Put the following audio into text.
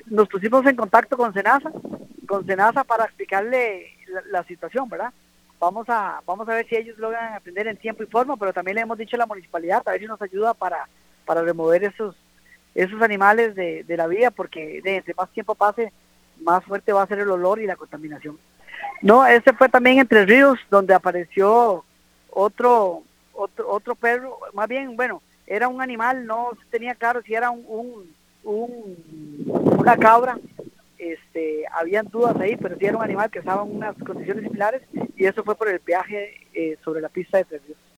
nos pusimos en contacto con Senasa para explicarle la situación, ¿verdad? Vamos a ver si ellos logran atender en tiempo y forma, pero también le hemos dicho a la municipalidad a ver si nos ayuda para remover esos animales de la vía, porque entre más tiempo pase, más fuerte va a ser el olor y la contaminación. No, este fue también Entre Ríos, donde apareció otro perro, más bien, bueno, era un animal, no se tenía claro si era una cabra, habían dudas ahí, pero sí era un animal que estaba en unas condiciones similares, y eso fue por el peaje sobre la pista de Tres Ríos.